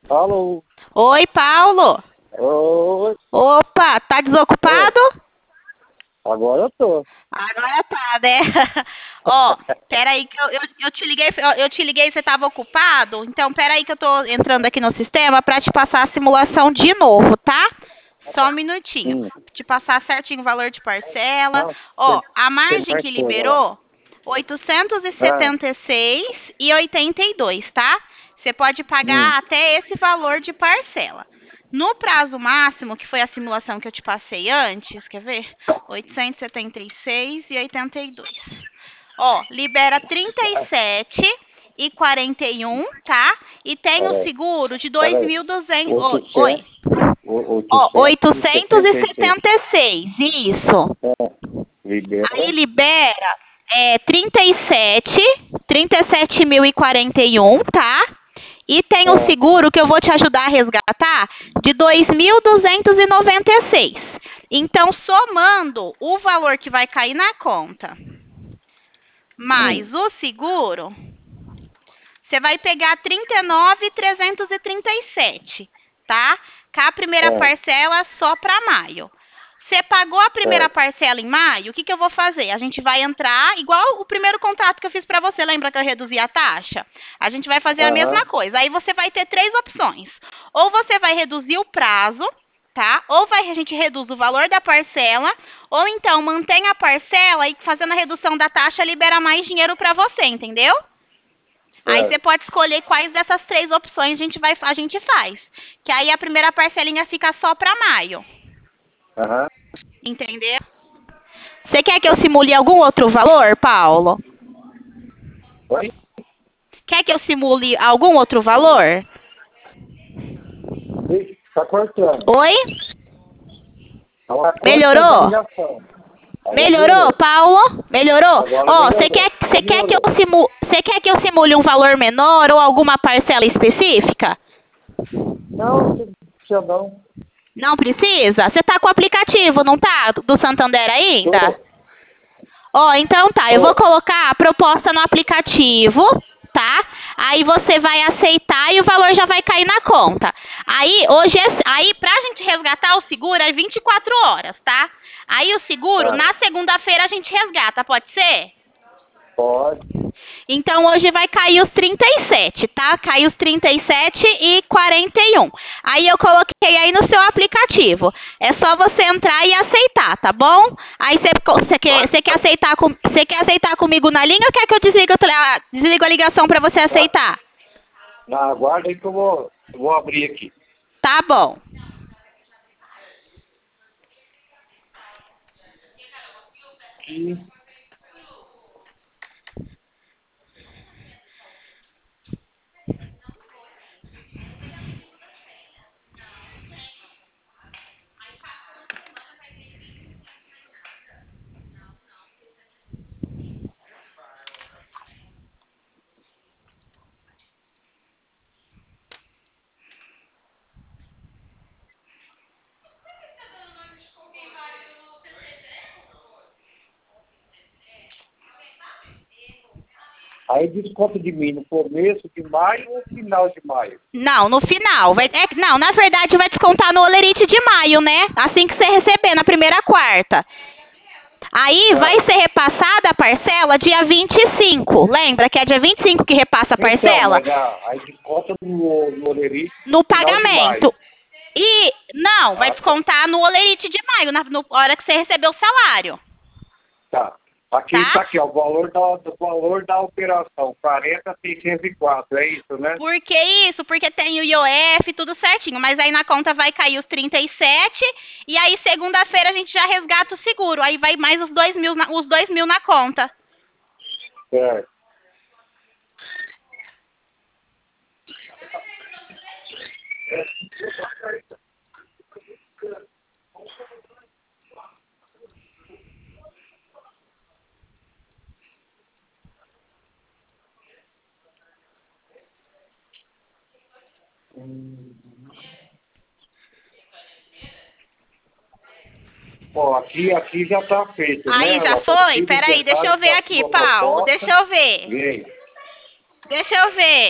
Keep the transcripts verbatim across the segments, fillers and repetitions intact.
Alô? Oi, Paulo. Oi? Opa, tá É, desocupado? agora eu tô. Agora tá, né? Ó, peraí que eu, eu, eu te liguei, eu, eu te liguei e você tava ocupado? Então, peraí que eu tô entrando aqui no sistema pra te passar a simulação de novo, tá? Só um minutinho. Sim. Te passar certinho o valor de parcela. Não, Ó, você, a você margem que marcou já lá. liberou, oitocentos e Ah, setenta e seis e oitenta e dois, tá? Você pode hum, pagar até esse valor de parcela. No prazo máximo, que foi a simulação que eu te passei antes, quer ver? oitocentos e setenta e seis e oitenta e dois. Ó, libera trinta e sete e quarenta e um, tá? E tem o peraí, seguro de peraí. dois mil e duzentos. Oi, oi. oitocentos, o- Ó, oitocentos e setenta e seis. oitocentos e setenta e seis, isso. É, Aí libera. libera é, trinta e sete, trinta e sete mil e quarenta e um, tá? E tem o É, seguro que eu vou te ajudar a resgatar de dois mil duzentos e noventa e seis. Então, somando o valor que vai cair na conta hum, mais o seguro, você vai pegar trinta e nove mil trezentos e trinta e sete, tá? Com a primeira é, parcela só para maio. Você pagou a primeira é. parcela em maio, o que, que eu vou fazer? A gente vai entrar, igual o primeiro contrato que eu fiz para você, lembra que eu reduzi a taxa? A gente vai fazer a mesma Aham, coisa. Aí você vai ter três opções. Ou você vai reduzir o prazo, tá? Ou vai, a gente reduz o valor da parcela, ou então mantém a parcela e fazendo a redução da taxa libera mais dinheiro para você, entendeu? Aí você certo. pode escolher quais dessas três opções a gente, vai, a gente faz. Que aí a primeira parcelinha fica só para maio. Aham. Entendeu? Você quer que eu simule algum outro valor, Paulo? Oi? Quer que eu simule algum outro valor? Ixi, tá cortando. Oi? Tá cortando a Melhorou? ligação. Agora Melhorou, melhorou. Paulo? Melhorou? Agora Ó, você melhorou. quer, Agora você quer que eu melhorou. simu, você quer que eu simule um valor menor ou alguma parcela específica? Não, não precisa não. Não precisa? Você tá com o aplicativo, não tá? Do Santander ainda? Tô, Ó, então tá, eu vou tô. colocar a proposta no aplicativo, tá? Aí você vai aceitar e o valor já vai cair na conta. Aí, hoje, é- aí pra gente resgatar o seguro é vinte e quatro horas, tá? Aí o seguro, Tá, na segunda-feira a gente resgata, pode ser? pode. Então hoje vai cair os trinta e sete, tá? Cai os trinta e sete e quarenta e um. Aí eu coloquei aí no seu aplicativo. É só você entrar e aceitar, tá bom? Aí você, você quer, você quer aceitar com, você quer aceitar comigo na linha ou quer que eu desligue, o tele- ah, desligo a ligação para você Tá. aceitar? Na aguarda aí que eu vou, eu vou abrir aqui. Tá bom. Aqui. Aí desconta de mim no começo de maio ou final de maio. Não, no final. Vai, é, não, na verdade vai descontar no olerite de maio, né? Assim que você receber, na primeira quarta. Aí vai Tá. ser repassada a parcela dia vinte e cinco. Lembra que é dia vinte e cinco que repassa a Então, parcela? mas a, aí desconta no, no olerite No final de maio. pagamento. E não, vai Ah, tá. descontar no olerite de maio, na no hora que você recebeu o salário, Tá. Aqui tá? tá aqui, ó, o valor da, o valor da operação, quarenta mil seiscentos e quatro, é isso, né? Por que isso? Porque tem o I O F, tudo certinho. Mas aí na conta vai cair os trinta e sete. E aí segunda-feira a gente já resgata o seguro. Aí vai mais os dois mil na, os dois mil na conta. Certo. Ó, aqui, aqui já tá feito, Aí né? já Ó, foram foi? aqui os Peraí, deixa eu detalhes ver da aqui, sua Paulo. proposta. Deixa eu ver. Vem. Deixa eu ver.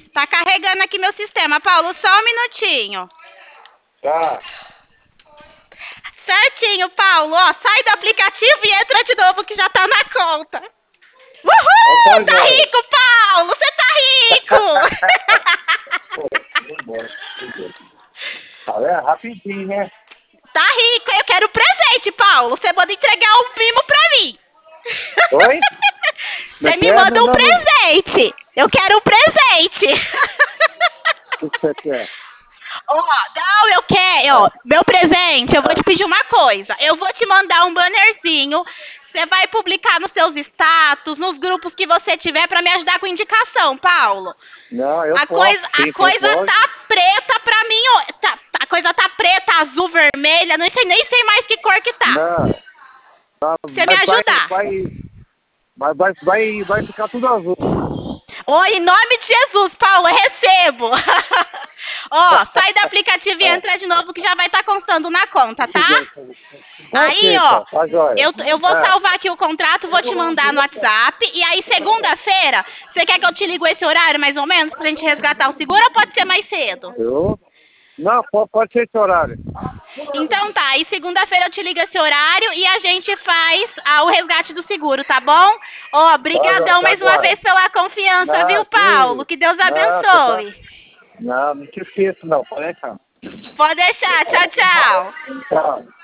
Tá carregando aqui meu sistema. Paulo, só um minutinho. Tá. Certinho, Paulo. Ó, sai do aplicativo e entra de novo que já tá na conta. Uhul! Tá Tá jóia. rico, Paulo! Você tá rico! Pô, vamos embora. Tá vendo? Rapidinho, né? Tá rico. Eu quero presente, Paulo. Você manda entregar um mimo pra mim. Oi? Você Mas me quer? manda Não, um não, não. presente. Eu quero um presente. O que você quer? Ó, não, eu quero, ó, meu presente, eu vou te pedir uma coisa. Eu vou te mandar um bannerzinho. Você vai publicar nos seus status, nos grupos que você tiver pra me ajudar com indicação, Paulo. Não, eu A posso. coisa, Sim, a coisa pode. tá preta pra mim, ó, tá, a coisa tá preta, azul, vermelha, não sei, nem sei mais que cor que tá. Não. Não, Você me mas vai, ajudar. vai, mas vai, vai, vai ficar tudo azul. Ô, em nome de Jesus, Paulo, eu recebo. Ó, sai do aplicativo e entra de novo que já vai estar constando na conta, tá? Aí, ó, Tá jóia. eu, eu vou É. salvar aqui o contrato, vou te mandar no WhatsApp. E aí, segunda-feira, você quer que eu te ligo esse horário, mais ou menos, pra gente resgatar o seguro ou pode ser mais cedo? Eu? Não, pode, pode ser esse horário. Então tá, aí segunda-feira eu te ligo esse horário e a gente faz ah, o resgate do seguro, tá bom? Ó, brigadão Tá mais uma agora. vez pela confiança, Não, viu, sim. Paulo? Que Deus Não, abençoe. Não, não te esqueço não, pode deixar. Pode deixar, tchau, tchau. Tchau.